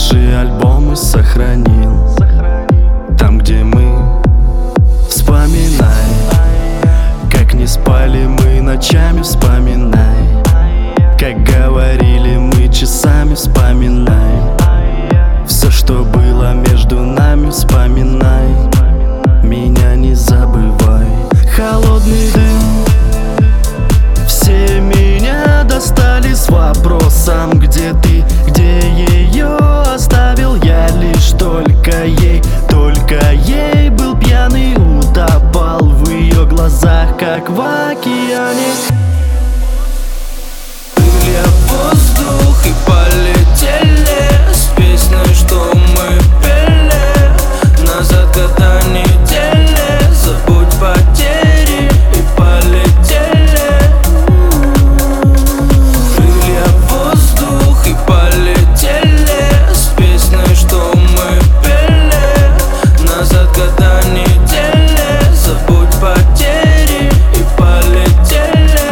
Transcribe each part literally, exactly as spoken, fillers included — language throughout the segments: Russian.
лучшие альбомы сохранил. Там, где мы, вспоминай, как не спали мы ночами, вспоминай, как говорили мы часами, вспоминай, все, что было между нами, вспоминай, меня не забывай. Холодный дым, все меня достали с вопросом: где ты, где ее оставил я? Лишь только ей, только ей был пьяный, утопал в ее глазах, как в океане. Крылья в воздух и полетели с песней, что мы пели. Назад, когда недели, забудь потери и полетели. Крылья в воздух и полетели с песней, что мы пели. Назад, когда недели, забудь потери и полетели.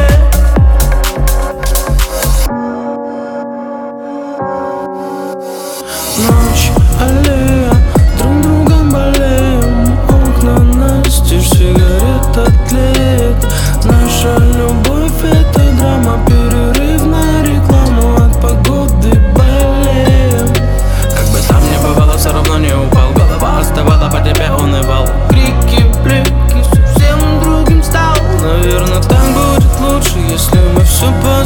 Ночь, аллея, друг другом болеем. Окна настежь, сигарета тлеет. Наша любовь — это драма, перерыв на рекламу, от погоды болеем. Как бы там ни бывало, все равно не упал. Голова остывала, по тебе унывал. Крики, блики, совсем другим стал. Наверное, так будет лучше, если мы все поймем.